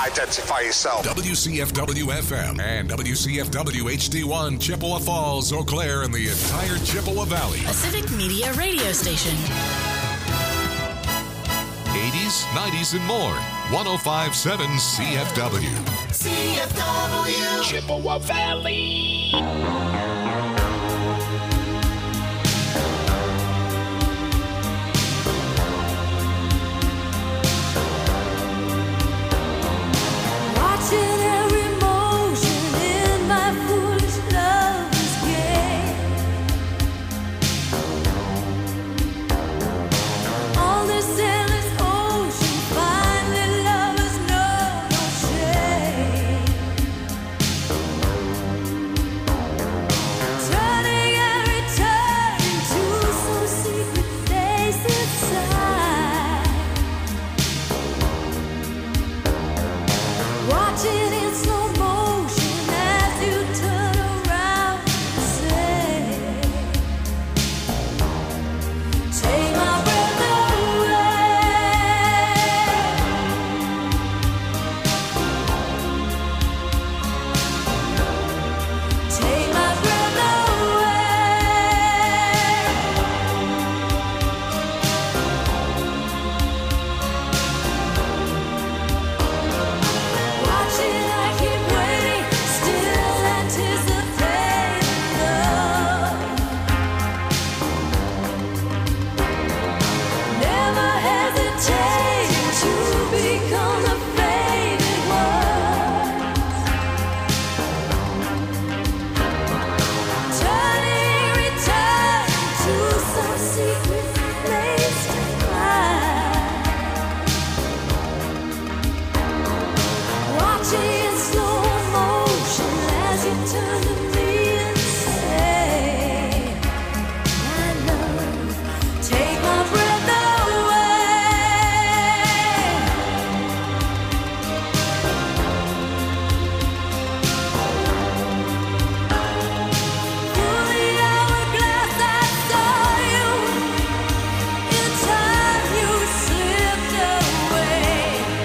identify yourself. WCFW-FM and WCFW-HD1, Chippewa Falls, Eau Claire, and the entire Chippewa Valley. A civic media radio station. 80s, 90s, and more. 105.7 CFW. CFW. Chippewa Valley. Watching every motion in my foolish lover's game. On this endless ocean, finally lovers know no shame. Turning and returning to some secret place inside. Watching in slow motion as you turn around and say, take my breath away. Take my breath Watching, I keep waiting, still anticipating love. Never hesitating to become the faded one. Turning, returning to some secret place to hide. Watching in slow motion as you turn to me and say, my love, take my breath away. Through the hourglass I saw you. In time you slipped away.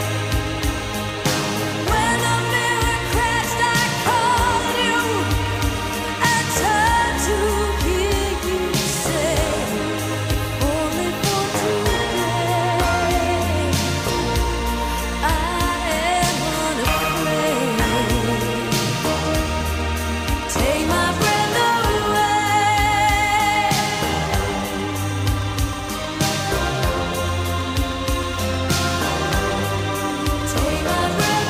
When the mirror crashed, I called you. I turned to hear you say, only for today. I am unafraid. Take my breath away. Take my breath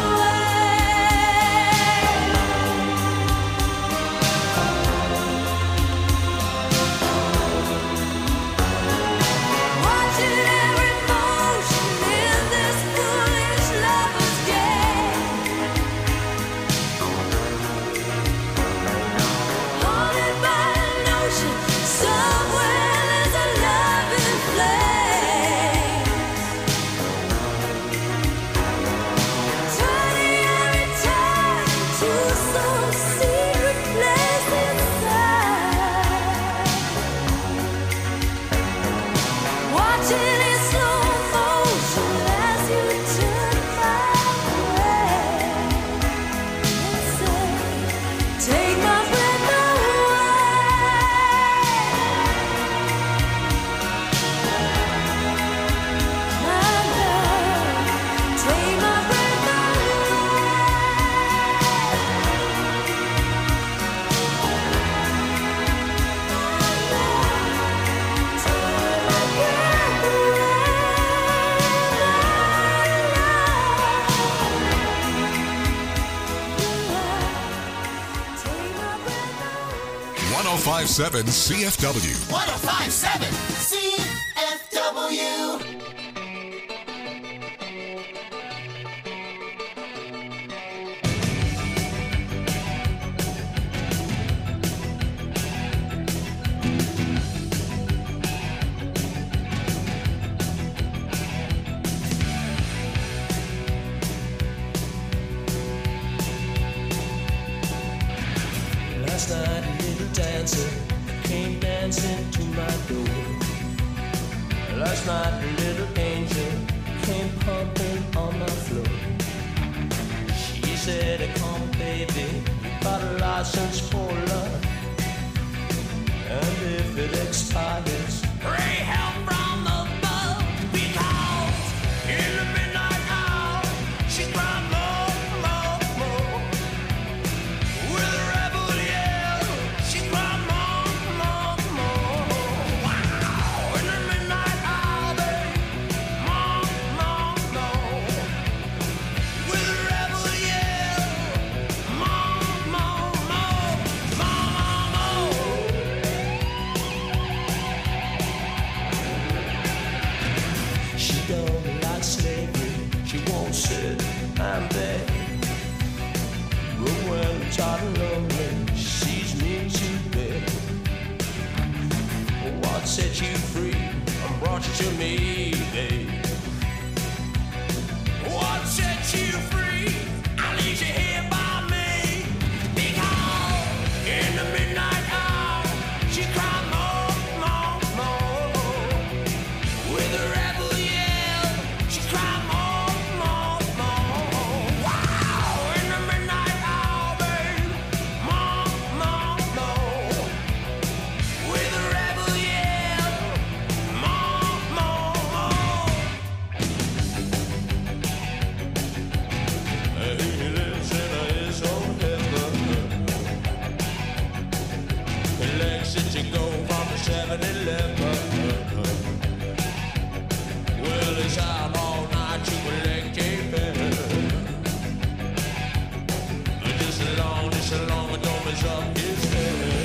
away. Watching every motion in this foolish lover's game. Haunted by a notion, somewhere there's a loving flame. Turning and returning to some secret place inside. Watching in slow motion as you turn my way and say, take my breath away. My love, take my breath Take my breath away. 105.7 CFW. 1057 CFW. Last night a little dancer came dancing to my door. Last night a little angel came pumping on my floor. said, come baby, you got a license for love. And if it expires, pray help from above. Because in the midnight hour, she cried more, more, more. With a rebel yell, she cried more, more, more. Wow! In the midnight hour, babe, more, more, more. With a rebel yell, more, more, more, more, more. She don't like slavery, she won't sit and beg. But when tired and lonely, she sees me to bed. What set you free and brought you to me, babe? What set you free? I leave you here by me. Because in the midnight hour, she cried more, more, more. With a rebel yell, she cried more, more, more. Wow! In the midnight hour, babe, more, more, more. With a rebel yell, more, more, more. He lives in his own heaven. He likes it to go from the 7-Eleven. Well, he's out all night to collect a pen. Just along, the dome is up his head.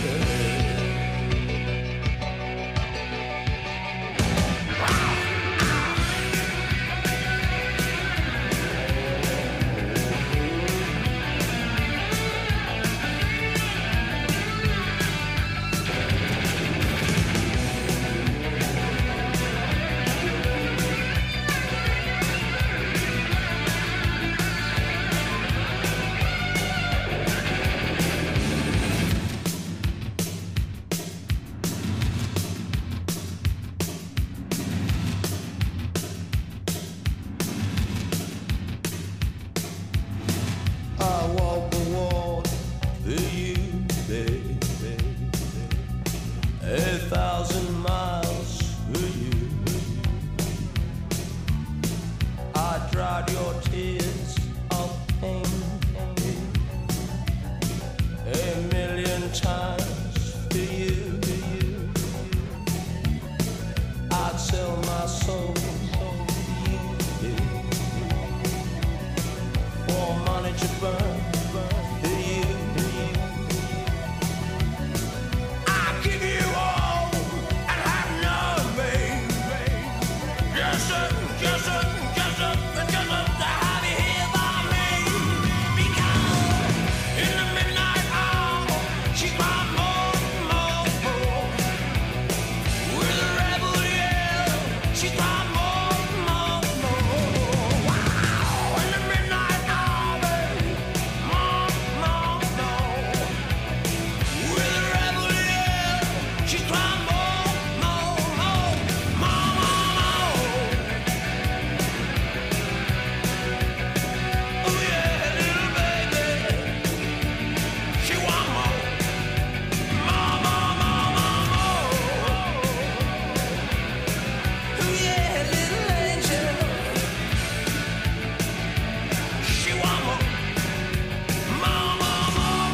I walk the walk for you, baby. 1,000 miles for you. I dried your tears of pain 1,000,000 times for you. I'd sell my soul for you, for money to burn for you. I'll give you all and have none, babe. Yes, sir, yes, sir, yes, sir, yes, sir, to have you here by me. Because in the midnight hour, she cried more, more, more. With a rebel yell, she cried more, more, more. Wow! In the midnight hour, babe, more, more, more. With a rebel yell, she cried more, more, more, more, more. Oh yeah, little baby, she want more, more, more, more, more, more. Oh yeah, little angel, she want more, more, more, more,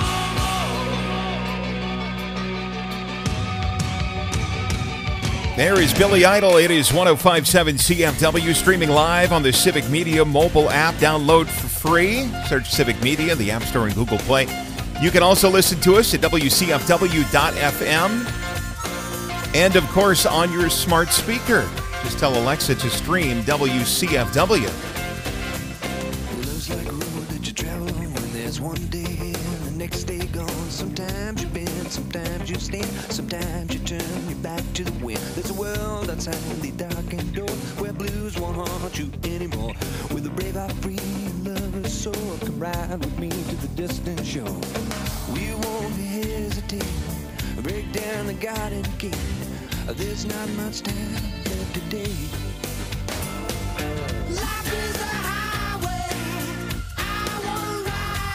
more. There is Billy Idol. It is 105.7 CFW, streaming live on the Civic Media mobile app. Download for free. Search Civic Media, the App Store and Google Play. You can also listen to us at WCFW.FM. And, of course, on your smart speaker. Just tell Alexa to stream WCFW. Love's like a road that you travel when there's one day here and the next day gone. Sometimes you bend, sometimes you stand, sometimes you turn your back to the wind. There's a world outside the darkened door where blues won't haunt you anymore. With a brave heart free and lover's soul, come ride with me to the distant shore. We won't hesitate, break down the garden gate. There's not much time left today. Life is a highway, I wanna ride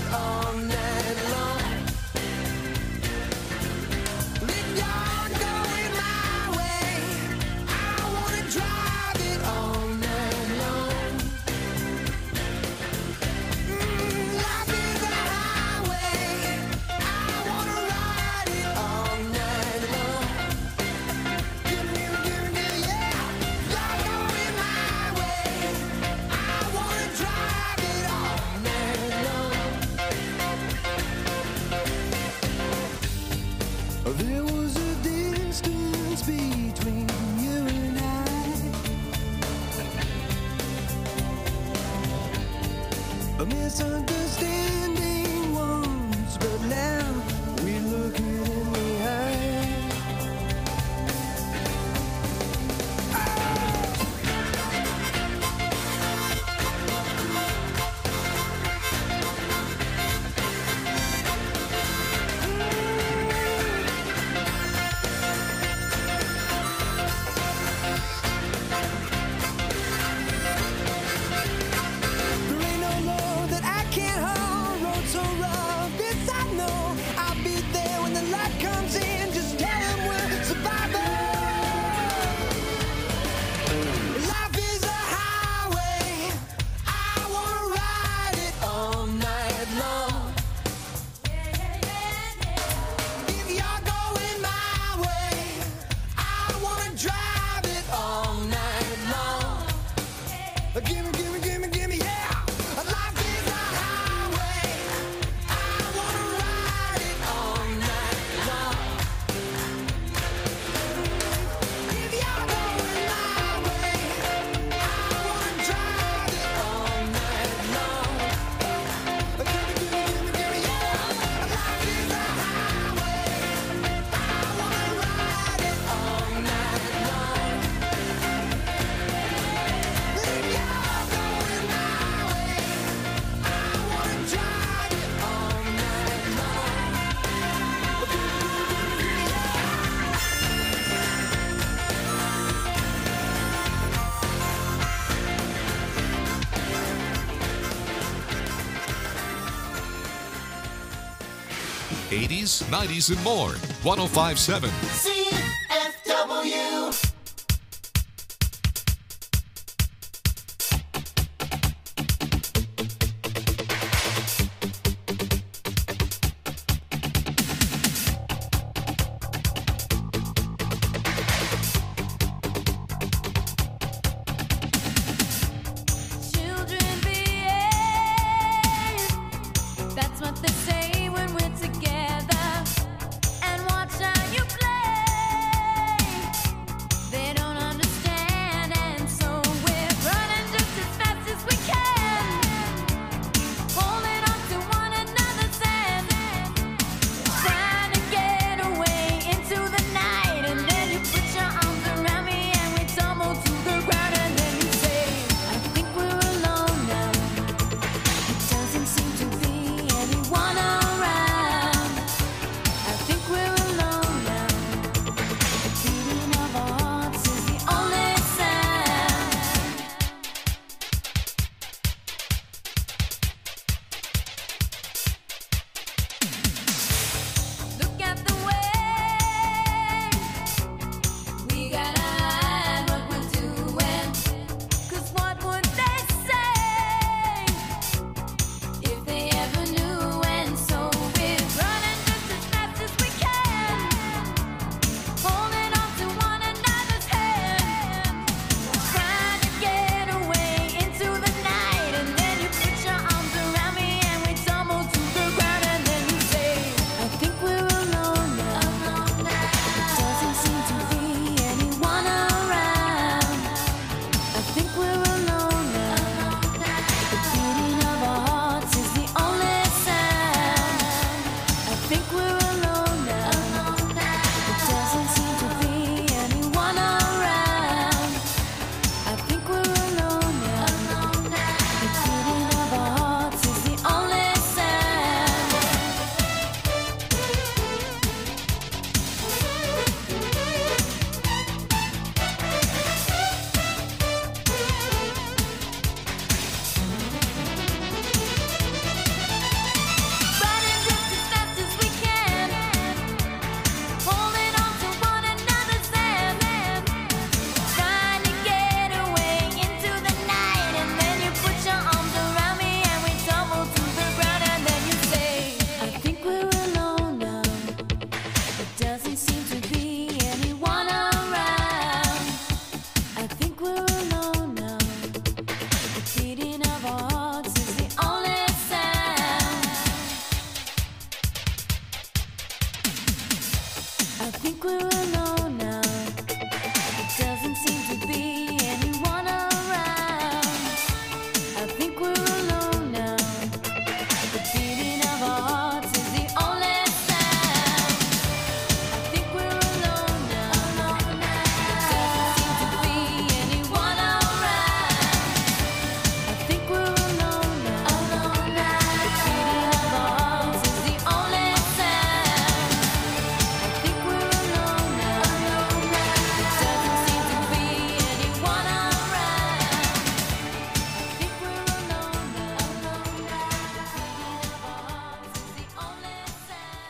all night long. If you're going my way, I wanna drive it all night long. Life is a highway, I wanna ride it all night long. Give me, yeah. You're going my way, I wanna drive it all night long. There was a distance between you and I. A misunderstanding once, but now we look it in the eye. There ain't no road that I can't hold, road so rough, this I know. I'll be there when the light comes in, just tell them we're survivors. Life is a highway, I wanna ride it all night long. If you're going my way, I wanna drive it all night long. Gimme, gimme, gimme, gimme, yeah. Life is a highway, I wanna ride it all night long. If you're going my way, I wanna drive it all night long. Gimme, gimme, gimme, gimme, yeah. Life is a highway, I wanna ride it all night long. If you're going my way, I wanna drive it all night long. '80s, '90s, and more. 1057. CFW. Children behave. That's what they say when we're together. And watch how you play.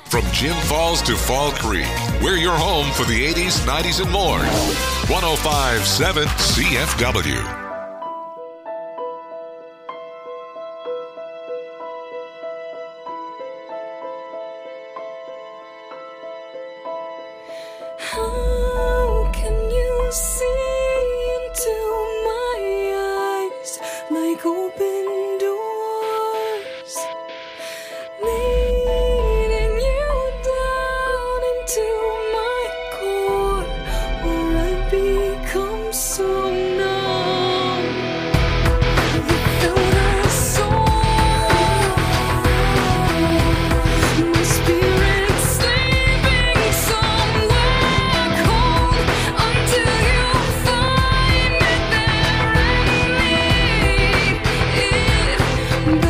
From Gin Falls to Fall Creek, we're your home for the 80s, 90s, and more. 105.7 CFW. How can you see into my eyes like open doors, leading you down into my core, where I become so numb without a soul. My spirit's sleeping somewhere cold until you find it there and lead it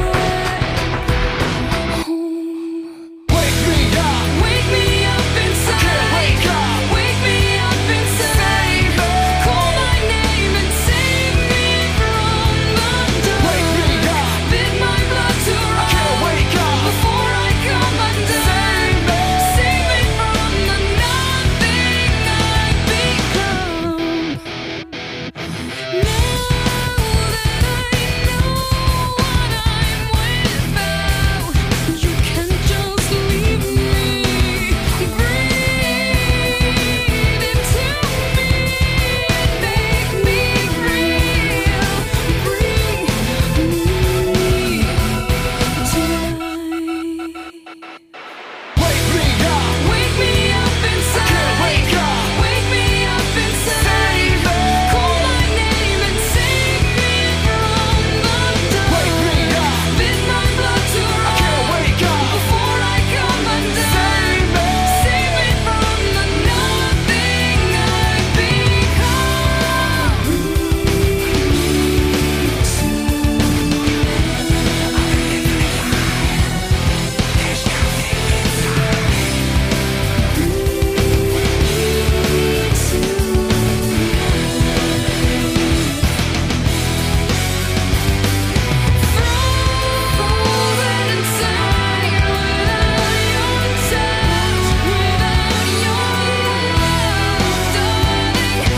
back home. Wake me up inside. Can't wake up. Wake me up inside. Call my name and save me from the dark. Wake me up. Bid my blood to run. Can't wake up before I come undone. Save me from the nothing I've become. Now that I know what I'm without, you can't just leave me. Breathe into me, make me real. Bring me tonight. Wake me up inside. Can't wake up. Wake me up inside. Call my name and save me from the dark. Bid my blood to run. Before I come undone. Save me from the nothing I've frozen inside without your touch, without your love, darling.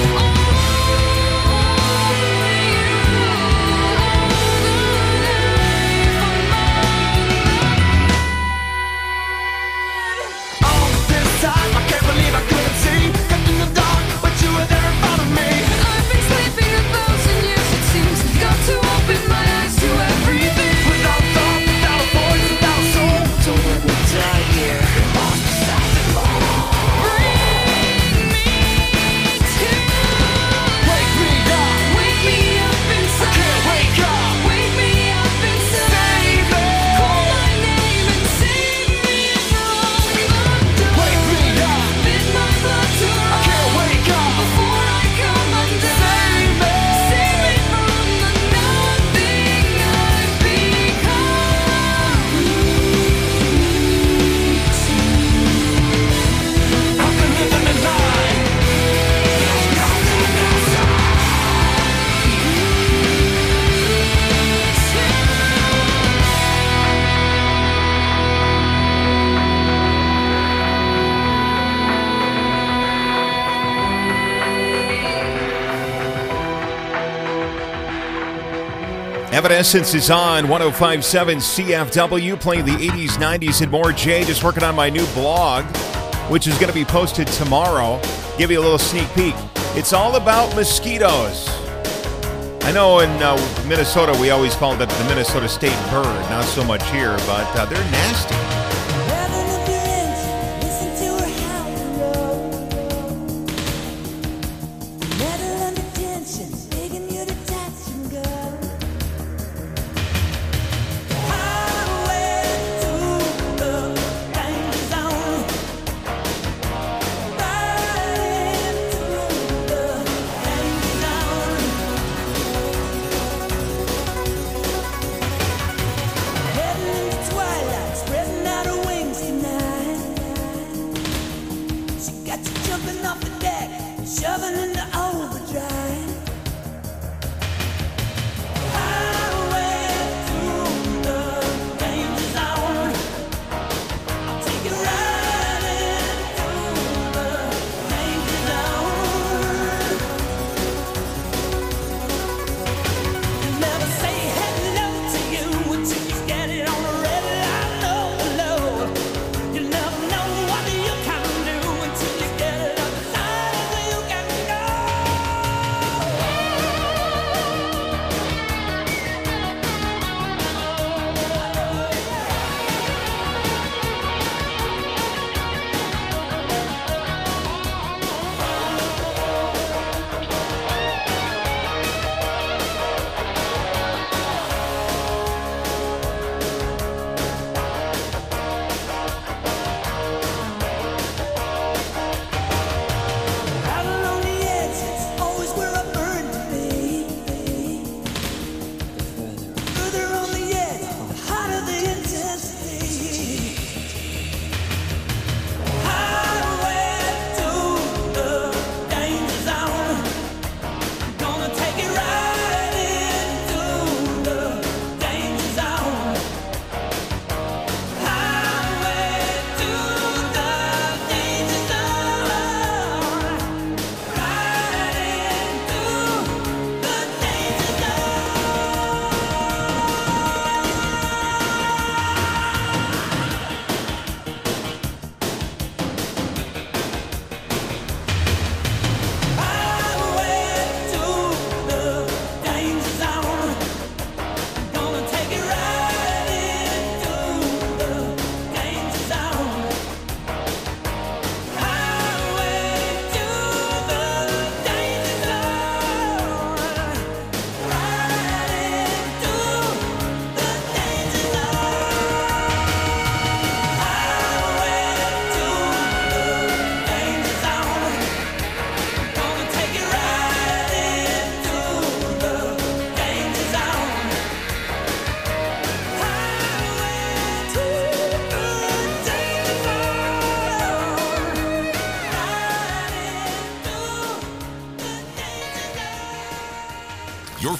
All this time, I can't believe I couldn't see. Kept in the dark, but you were there in front of me. I've been sleeping 1,000 years, it seems. Got to open my eyes to everything. Without thought, without a voice, without a soul. So when we die here, lost beside the ball. Bring me to Wake me up. wake me up inside. Can't wake up. Wake me up inside. Call my name and save me from the dark. Wake me up. Bid my blood to run. Can't wake up before I come undone. Save me from the nothing I've become. I've been living a lie. Evanescence is on 105.7 CFW, playing the 80s, 90s, and more. Jay, just working on my new blog, which is going to be posted tomorrow. Give you a little sneak peek. It's all about mosquitoes. I know in Minnesota, we always called it the Minnesota State Bird. Not so much here, but they're nasty. Twilight spreading out.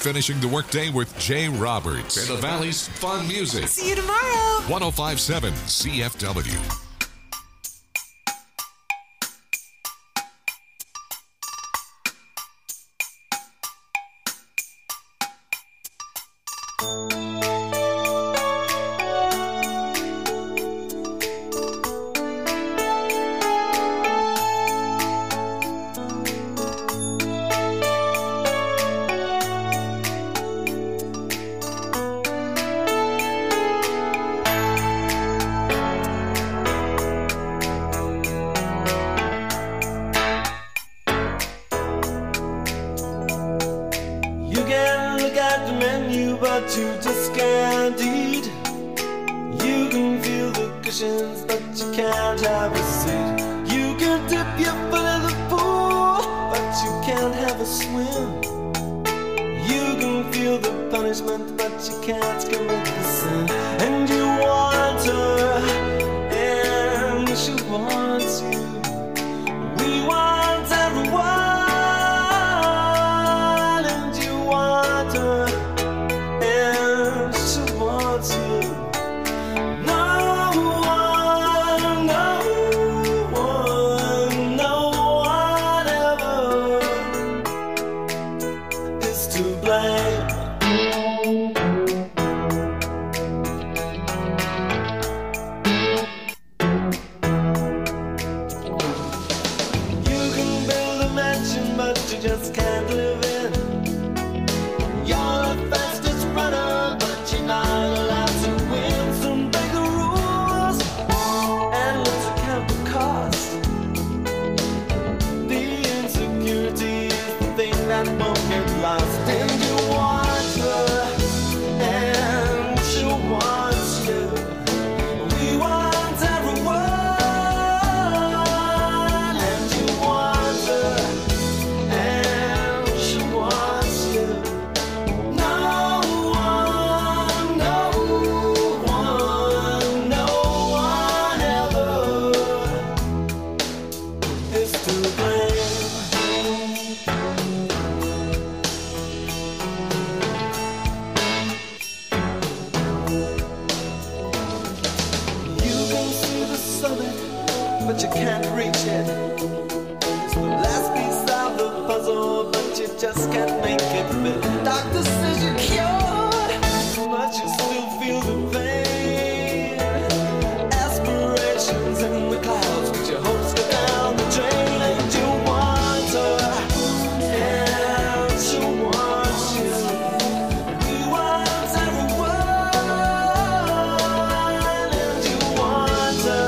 finishing the workday with Jay Roberts and the Valley's fun music. See you tomorrow. 105.7 CFW. You can look at the menu, but you just can't eat. You can feel the cushions, but you can't have a seat. You can dip your foot in the pool, but you can't have a swim. You can feel the punishment, but you can't commit the sin. And you want her, and she wants you. We want everyone. Just can't live in. You're the fastest runner, but you're not allowed to win. Some break the rules and let's count the cost. The insecurity is the thing that won't get lost. And you want her, and she wants you. We want everyone, and you want her. But you can't reach it. It's the last piece of the puzzle, but you just can't make it fit. Doctor says you're cured, but you still feel the pain. Aspirations in the clouds, but your hopes go down the drain. And you want her, and she wants you. We want everyone, and you want her.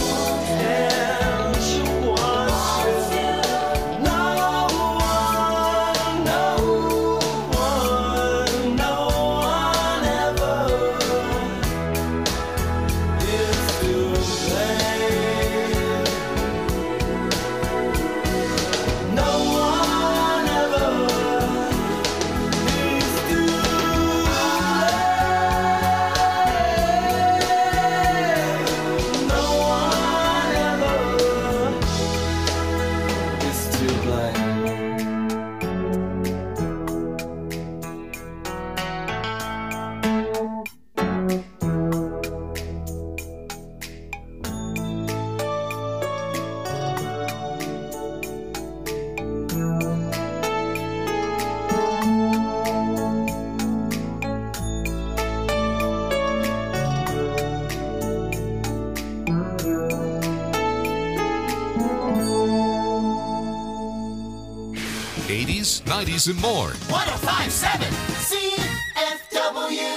'80s, '90s, and more. 1057 CFW.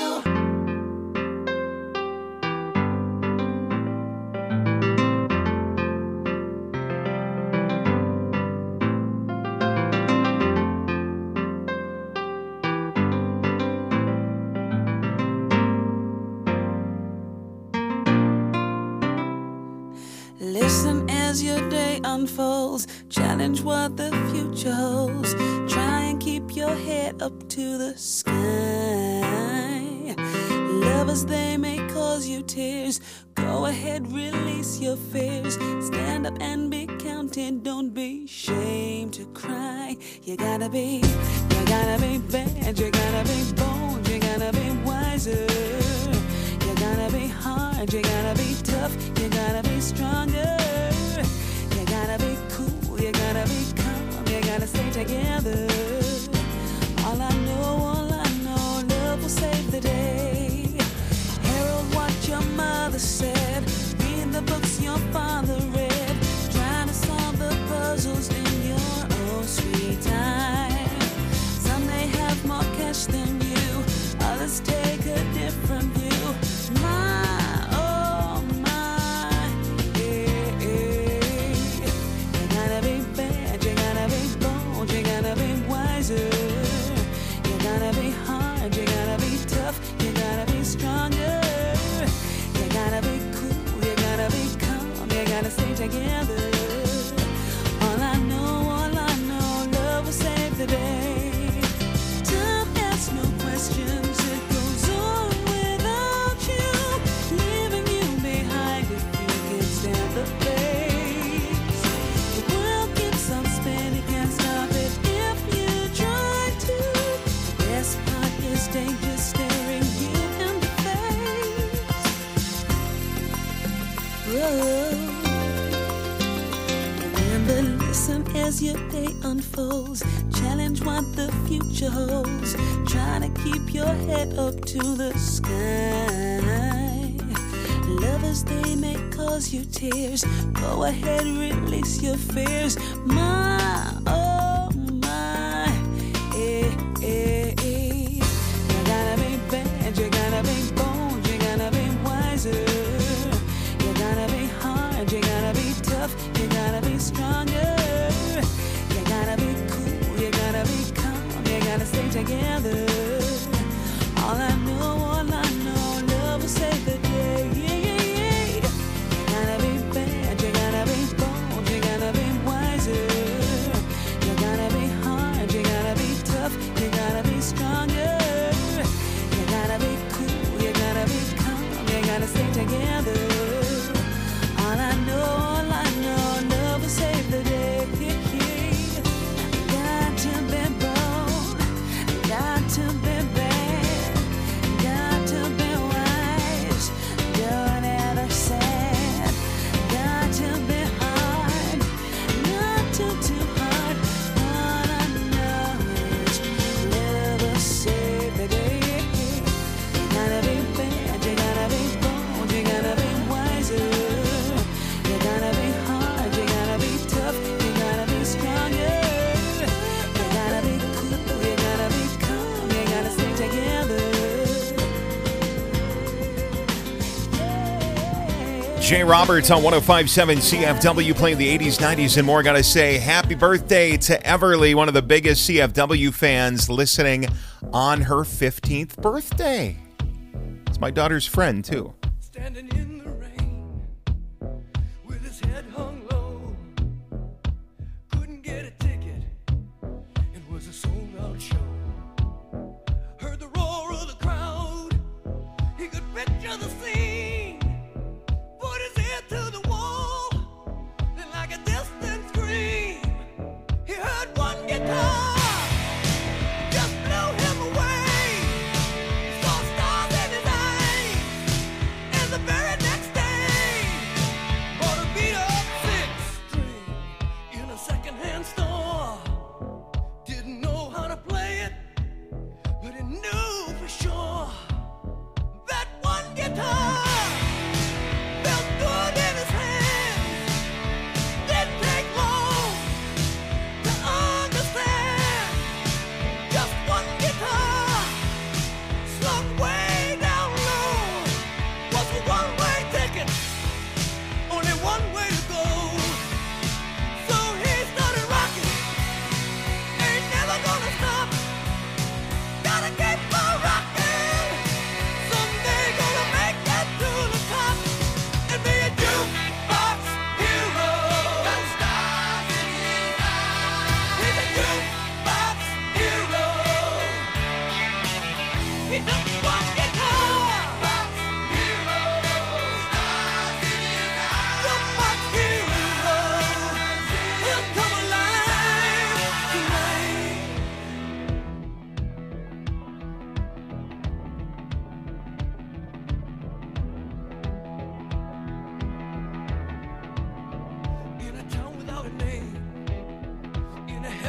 Listen as your day unfolds. Challenge what the future holds. Try and keep your head up to the sky. Lovers, they may cause you tears. Go Go ahead, release your fears. Stand up and be counted. Don't be ashamed to cry. You gotta be bad. You gotta be bold. You gotta be wiser. You gotta be hard. You gotta be tough. You gotta be stronger. You gotta be cool. You gotta be calm. You gotta stay together. All I know, love will save the day. Harold, what your mother said. Read the books your father read. Trying to solve the puzzles in your own sweet time. Some may have more cash than you. Others take a different view. My, oh my, yeah, yeah. You gotta be bad. You gotta be bold. You gotta be wiser. You gotta be hard. You gotta be tough. You gotta be stronger. You gotta be cool, you gotta be calm, you gotta stay together. All I know, love will save the day. Time asks no questions, it goes on without you, leaving you behind if you can stand the pace. The world keeps on spinning, can't stop it if you try to. The best part is danger staring you in the face. Remember, listen as your day unfolds. Challenge what the future holds. Try to keep your head up to the sky. Lovers, they may cause you tears. Go ahead, release your fears. My, oh my, eh, eh, eh. You gotta be bad, you gotta be bold, you gotta be wiser. You gotta be hard, you gotta be tough, you gotta be stronger. You gotta be cool, you gotta be calm, you gotta stay together. All I know, love will save the day. Yeah, yeah, yeah. You gotta be bad, you gotta be bold, you gotta be wiser. You gotta be hard, you gotta be tough, you gotta be stronger. You gotta be cool, you gotta be calm, you gotta stay together. All I know, love will save the day. Got to be bold, got to be bad, got to be wise, don't ever sad. Got to be hard, not too hard. All I know is love will save the day. You gotta be bad, you gotta be bold, you gotta be wiser. You gotta be hard, you gotta be tough, you gotta be stronger. You gotta be cool, you gotta be calm, you gotta stay together. Jay Roberts on 105.7 CFW playing the 80s, 90s, and more. Gotta say happy birthday to Everly, one of the biggest CFW fans listening on her 15th birthday. It's my daughter's friend, too. Standing in the rain with his head hung low, couldn't get a ticket, it was a sold out show. Heard the roar of the crowd, he could picture the scene, put his ear to the wall, then like a distant scream, he heard one guitar, just blew him away. Saw stars in his eyes, and the very next day, bought a beat-up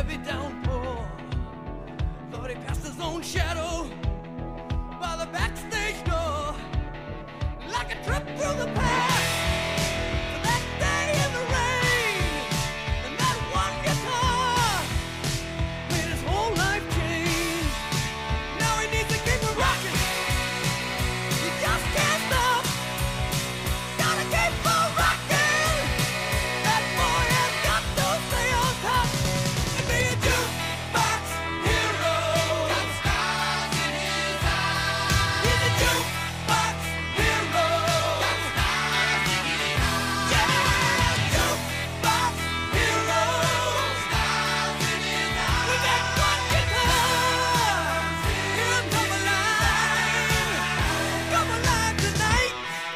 heavy downpour. Thought he passed his own shadow by the backstage door, like a trip through the past. To that day in the rain, and that one guitar made his whole life change. Now he needs to keep it rocking. You just can't stop. Gotta keep on rocking. That boy has got to stay on top and be a jukebox hero. Got stars in his eyes. He's a jukebox hero. Got stars in his eyes. Yeah, jukebox hero. Stars in his eyes. With that one guitar, hear him come alive tonight.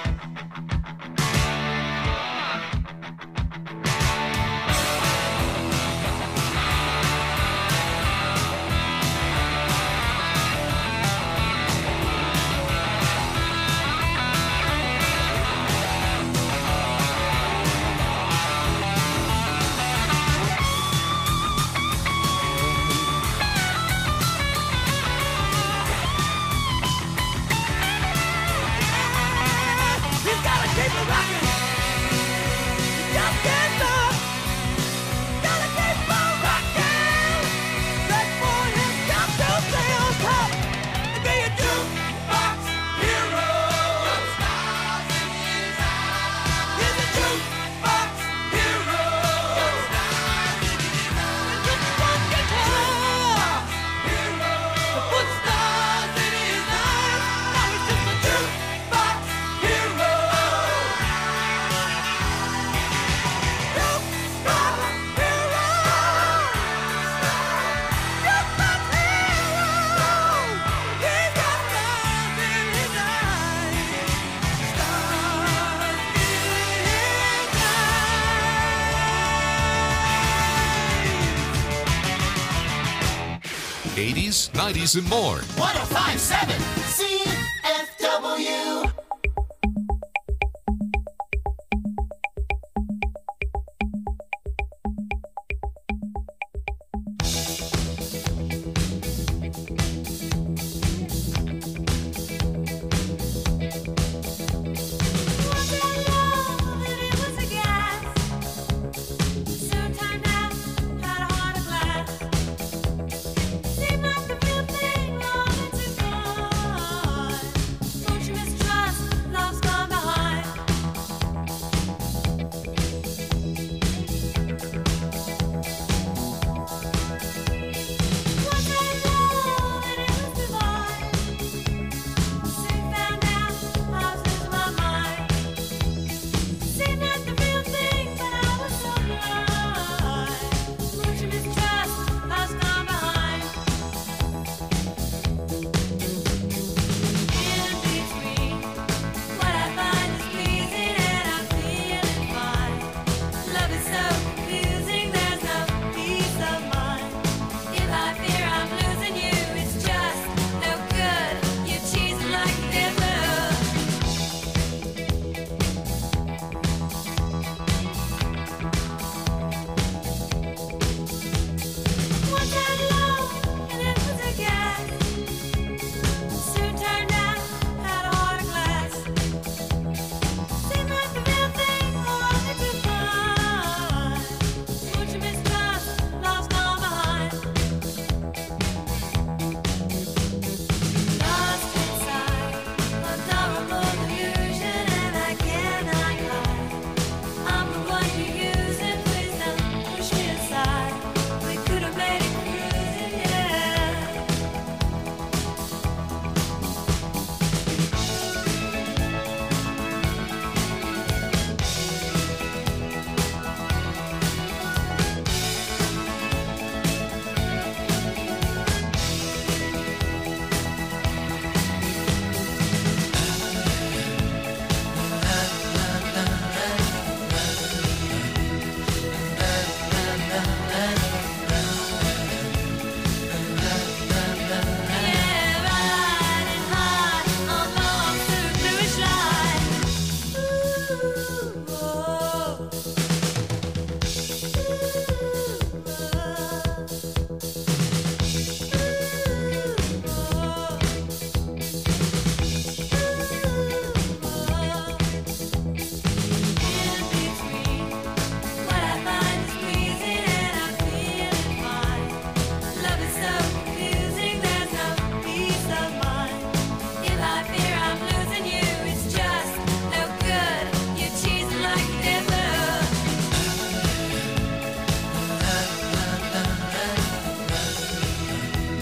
He's gotta keep it rocking. You just can't stop. Gotta keep on rocking. That boy has got to stay on top and be a jukebox hero. Got stars in his eyes. He's a jukebox hero. Got stars in his eyes. Just one guitar hero. To put stars in his eyes. Now he's just a jukebox hero. '80s, '90s, and more. 1057 CFW. Seemed like the real thing all into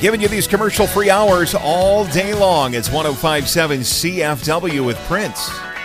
Giving you these commercial-free hours all day long. It's 105.7 CFW with Prince.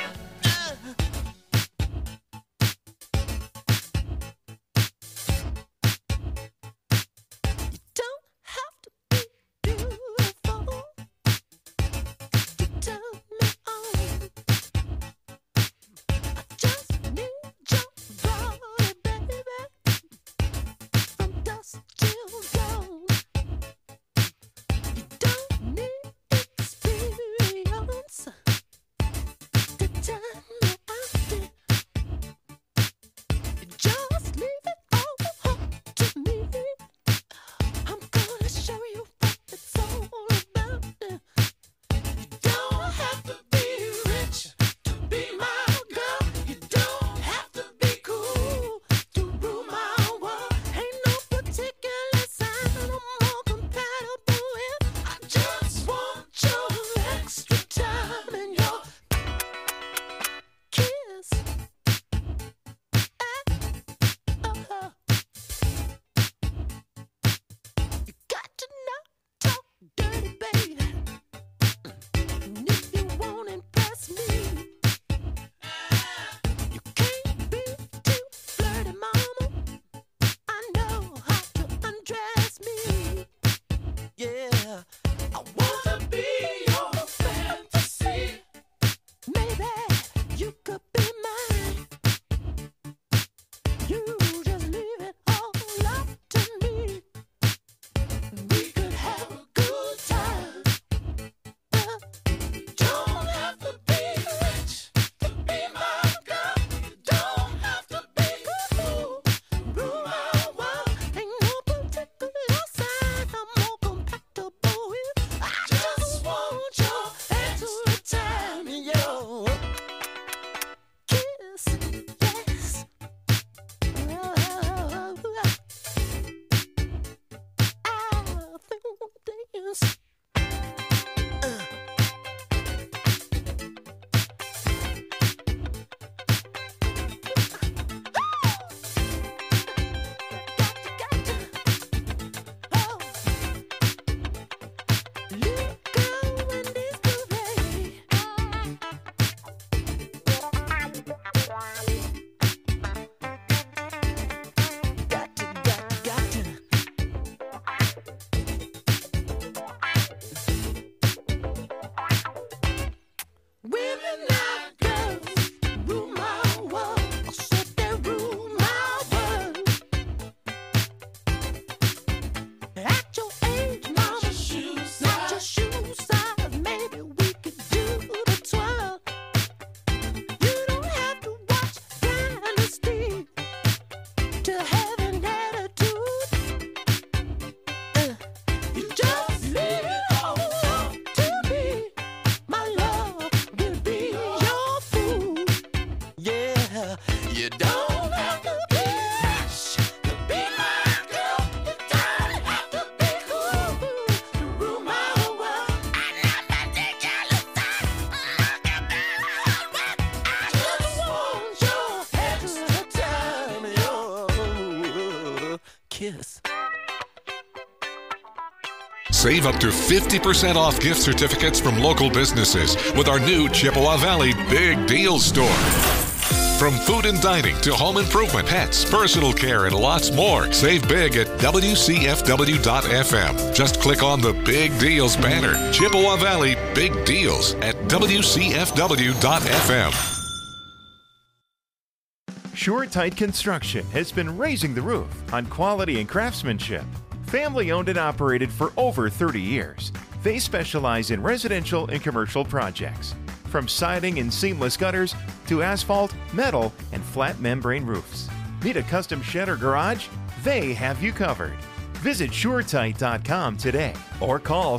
Save up to 50% off gift certificates from local businesses with our new Chippewa Valley Big Deal Store. From food and dining to home improvement, pets, personal care, and lots more. Save big at WCFW.FM. Just click on the Big Deals banner. Chippewa Valley Big Deals at WCFW.FM. SureTight Construction has been raising the roof on quality and craftsmanship. Family owned and operated for over 30 years. They specialize in residential and commercial projects, from siding and seamless gutters to asphalt, metal, and flat membrane roofs. Need a custom shed or garage? They have you covered. Visit SureTight.com today or call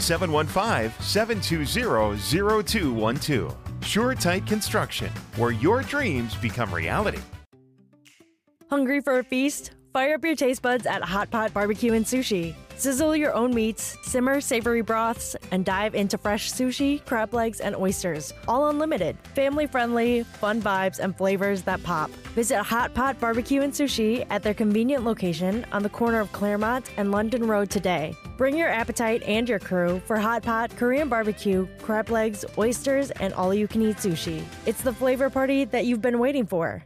715-720-0212. SureTight Construction, where your dreams become reality. Hungry for a feast? Fire up your taste buds at Hot Pot Barbecue and Sushi. Sizzle your own meats, simmer savory broths, and dive into fresh sushi, crab legs, and oysters. All unlimited. Family-friendly, fun vibes, and flavors that pop. Visit Hot Pot Barbecue and Sushi at their convenient location on the corner of Claremont and London Road today. Bring your appetite and your crew for Hot Pot, Korean barbecue, crab legs, oysters, and all-you-can-eat sushi. It's the flavor party that you've been waiting for.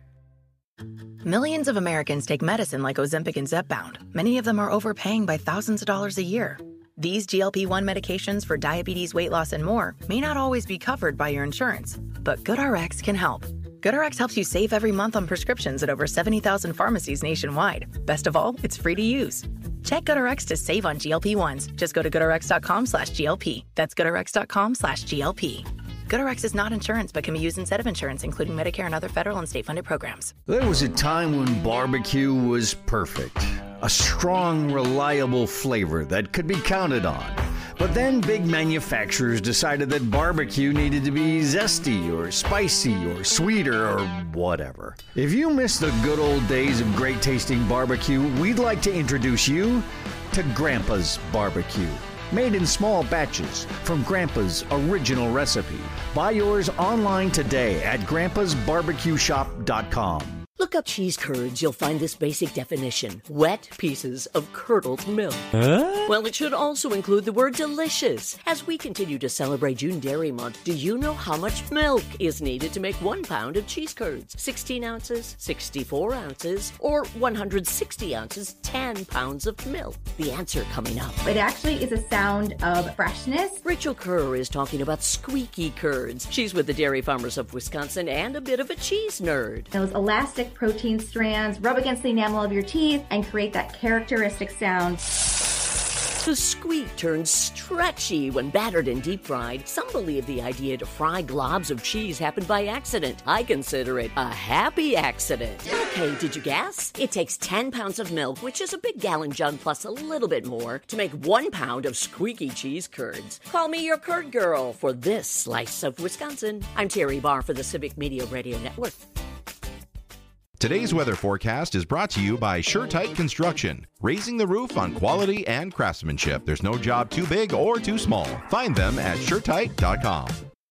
Millions of Americans take medicine like Ozempic and Zepbound. Many of them are overpaying by thousands of dollars a year. These GLP-1 medications for diabetes, weight loss, and more may not always be covered by your insurance, but GoodRx can help. GoodRx helps you save every month on prescriptions at over 70,000 pharmacies nationwide. Best of all, it's free to use. Check GoodRx to save on GLP-1s. Just go to GoodRx.com/GLP. That's GoodRx.com/GLP. GoodRx is not insurance, but can be used instead of insurance, including Medicare and other federal and state-funded programs. There was a time when barbecue was perfect. A strong, reliable flavor that could be counted on. But then big manufacturers decided that barbecue needed to be zesty or spicy or sweeter or whatever. If you miss the good old days of great tasting barbecue, we'd like to introduce you to Grandpa's Barbecue. Made in small batches from Grandpa's original recipe. Buy yours online today at grandpasbarbecueshop.com. Look up cheese curds, you'll find this basic definition. Wet pieces of curdled milk. Huh? Well, it should also include the word delicious. As we continue to celebrate June Dairy Month, do you know how much milk is needed to make 1 pound of cheese curds? 16 ounces, 64 ounces, or 160 ounces, 10 pounds of milk? The answer coming up. It actually is a sound of freshness. Rachel Kerr is talking about squeaky curds. She's with the Dairy Farmers of Wisconsin and a bit of a cheese nerd. Those elastic protein strands rub against the enamel of your teeth and create that characteristic sound. The squeak turns stretchy when battered and deep fried. Some believe the idea to fry globs of cheese happened by accident. I consider it a happy accident. Okay, did you guess? It takes 10 pounds of milk, which is a big gallon jug plus a little bit more, to make 1 pound of squeaky cheese curds. Call me your curd girl for this slice of Wisconsin. I'm Terry Barr for the Civic Media Radio Network. Today's weather forecast is brought to you by SureTight Construction, raising the roof on quality and craftsmanship. There's no job too big or too small. Find them at SureTight.com.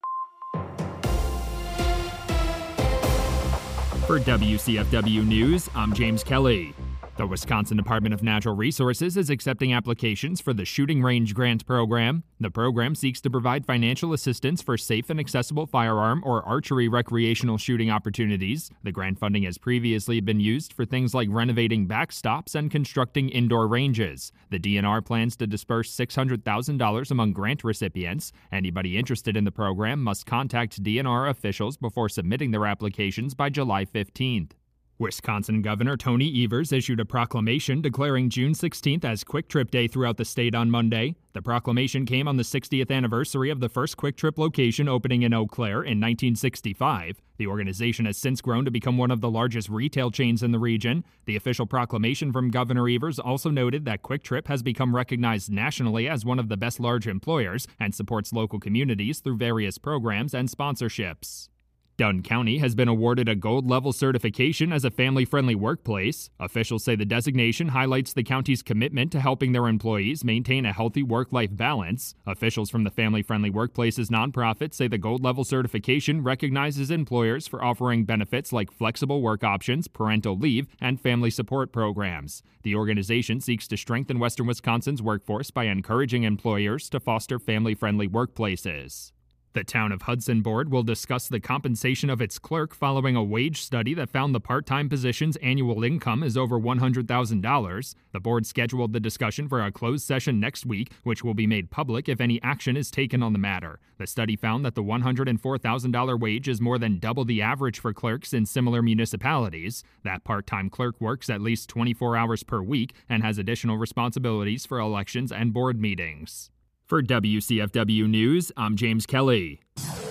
For WCFW News, I'm James Kelly. The Wisconsin Department of Natural Resources is accepting applications for the Shooting Range Grant Program. The program seeks to provide financial assistance for safe and accessible firearm or archery recreational shooting opportunities. The grant funding has previously been used for things like renovating backstops and constructing indoor ranges. The DNR plans to disperse $600,000 among grant recipients. Anybody interested in the program must contact DNR officials before submitting their applications by July 15th. Wisconsin Governor Tony Evers issued a proclamation declaring June 16th as Quick Trip Day throughout the state on Monday. The proclamation came on the 60th anniversary of the first Quick Trip location opening in Eau Claire in 1965. The organization has since grown to become one of the largest retail chains in the region. The official proclamation from Governor Evers also noted that Quick Trip has become recognized nationally as one of the best large employers and supports local communities through various programs and sponsorships. Dunn County has been awarded a gold-level certification as a family-friendly workplace. Officials say the designation highlights the county's commitment to helping their employees maintain a healthy work-life balance. Officials from the Family Friendly Workplaces nonprofit say the gold-level certification recognizes employers for offering benefits like flexible work options, parental leave, and family support programs. The organization seeks to strengthen Western Wisconsin's workforce by encouraging employers to foster family-friendly workplaces. The Town of Hudson Board will discuss the compensation of its clerk following a wage study that found the part-time position's annual income is over $100,000. The board scheduled the discussion for a closed session next week, which will be made public if any action is taken on the matter. The study found that the $104,000 wage is more than double the average for clerks in similar municipalities. That part-time clerk works at least 24 hours per week and has additional responsibilities for elections and board meetings. For WCFW News, I'm James Kelly.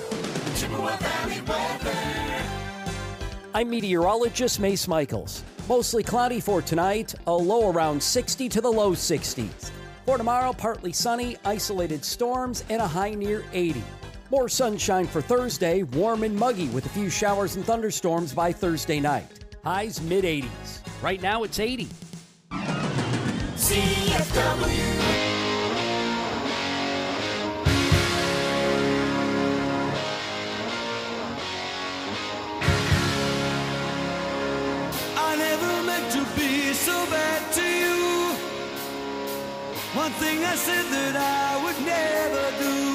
I'm meteorologist Mace Michaels. Mostly cloudy for tonight, a low around 60 to the low 60s. For tomorrow, partly sunny, isolated storms, and a high near 80. More sunshine for Thursday, warm and muggy with a few showers and thunderstorms by Thursday night. Highs mid-80s. Right now it's 80. CFW. I never meant to be so bad to you. One thing I said that I would never do.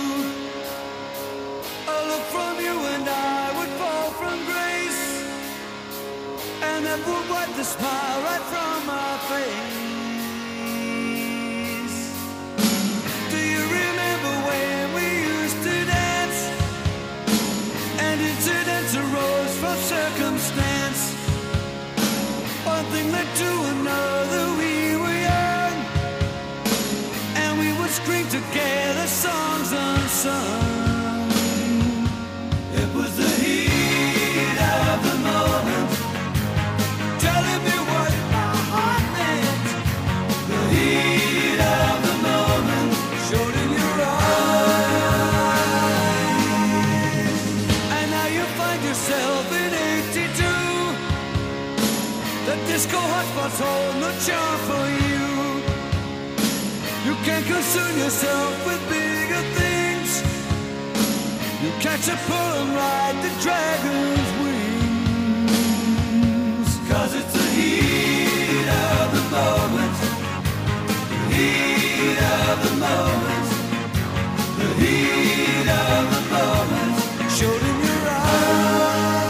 A look from you and I would fall from grace, and that would wipe the smile right from my face. Do you remember when we used to dance, and incidents arose from circumstance? One thing led to another, we were young, and we would scream together songs unsung. It was the heat of the moment, telling me what my heart meant. The heat of the moment showed in your eyes. And now you find yourself in 82. The disco hotspots hold no charm for you. You can't concern yourself with bigger things. You catch a pull and ride the dragon's wings. 'Cause it's the heat of the moment. The heat of the moment. The heat of the moment showed in your eyes.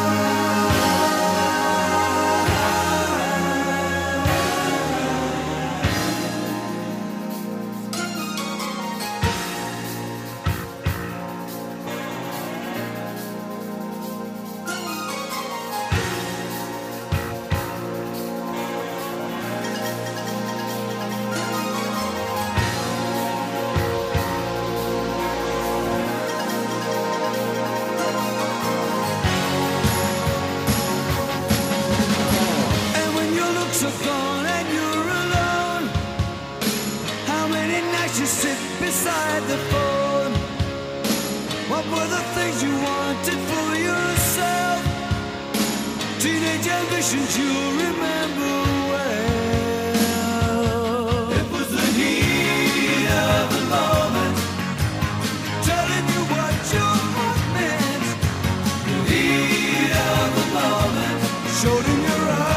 Are gone and you're alone. How many nights you sit beside the phone? What were the things you wanted for yourself? Teenage ambitions you remember well. It was the heat of the moment, telling you what your heart meant. The heat of the moment showed in your eyes.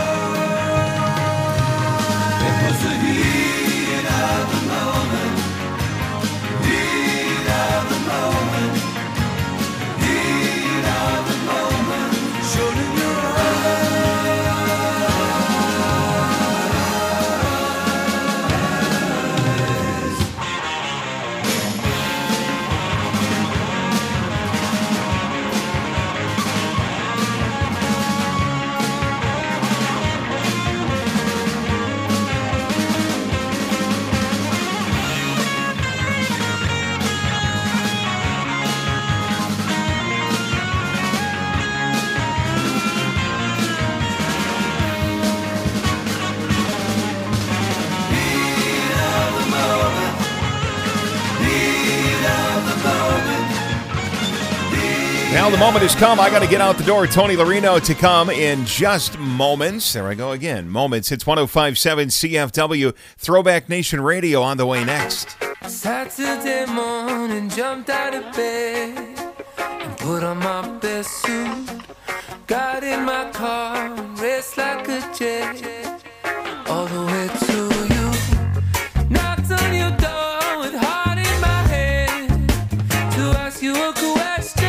Now the moment has come. I got to get out the door. Tony Larino to come in just moments. There I go again. Moments. It's 105.7 CFW. Throwback Nation Radio on the way next. Saturday morning, jumped out of bed and put on my best suit. Got in my car and raced like a jet all the way to you. Knocked on your door with heart in my head to ask you a question.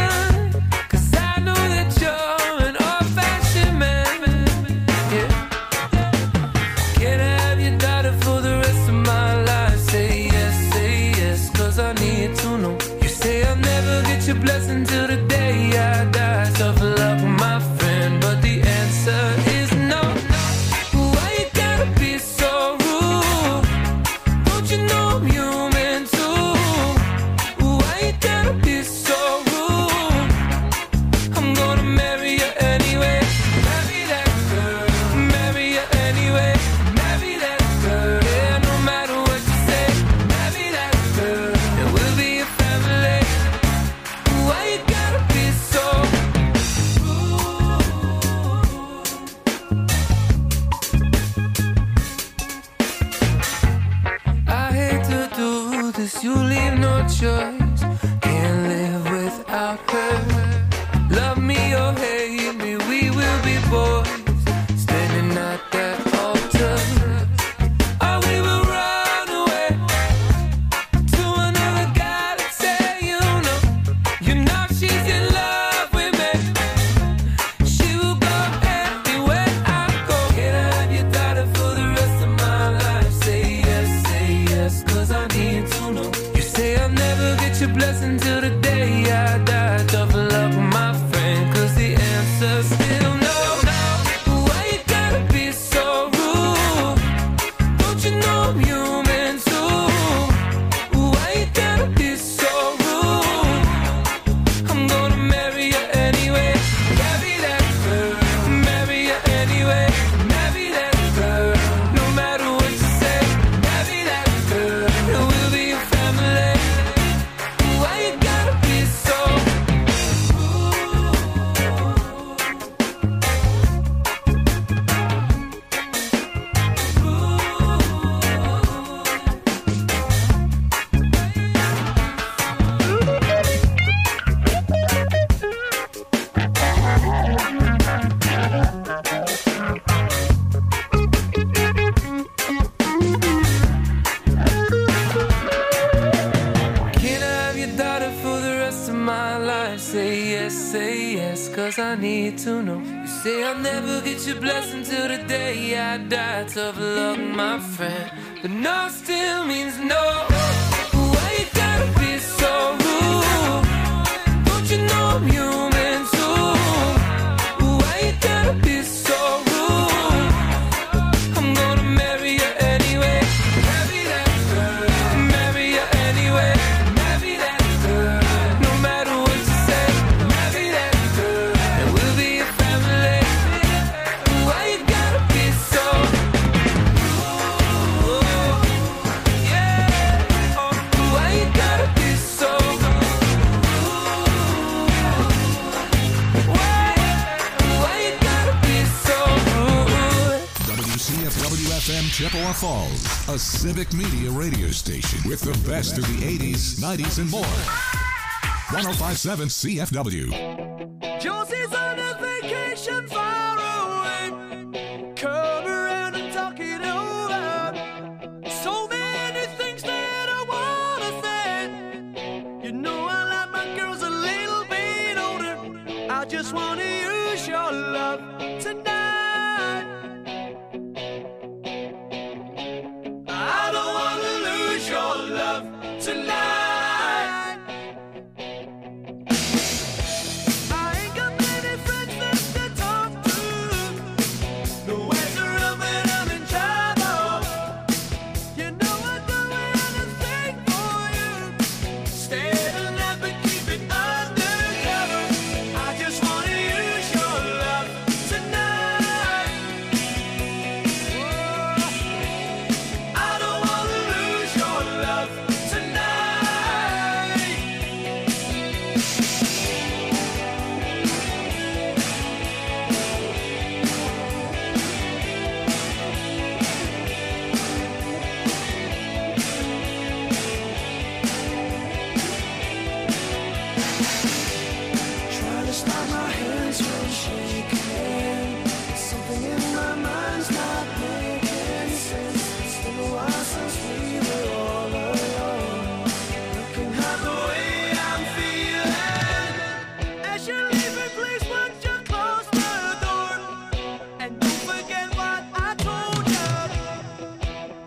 Blessing till the day I die. Tough luck, my friend, but the answer is no. choice. Can't live without her. Love me or hate me, we will be boys. Standing at that altar. Or we will run away to another galaxy, you know she's in love with me. She will go anywhere I go. Can I have your daughter for the rest of my life? Say yes, cause I need to know. You say I'll never get your blessing till the day I die. Tough luck, my friend, cause the answer's still no. Why you gotta be so rude? Don't you know I'm human too? Why you gotta be so rude? I'm gonna marry you anyway. Marry that girl. Marry you anyway. Marry that girl. No matter what you say. Marry that girl. And we'll be a family. Why you gotta be so Can I have your daughter for the rest of my life? Say yes, cause I need to know. You say I'll never get your blessing till the day I die. Tough luck, my friend, but no still means no. Why you gotta be so rude? Don't you know I'm human too? Why you gotta be so rude? I'm gonna marry you anyway. Marry that girl. Marry you anyway. Marry that girl. No matter what you say. Marry that girl. And we'll be a family. Why you gotta be so rude? Yeah. Why you gotta be so Why you gotta be so rude? WCFW-FM Chippewa Falls, a civic media radio station with the best of the 80s, 90s, and more. 105.7 CFW. Josie's on a vacation far away. Come around and talk it over. So many things that I wanna say. You know I like my girls a little bit older. I just wanna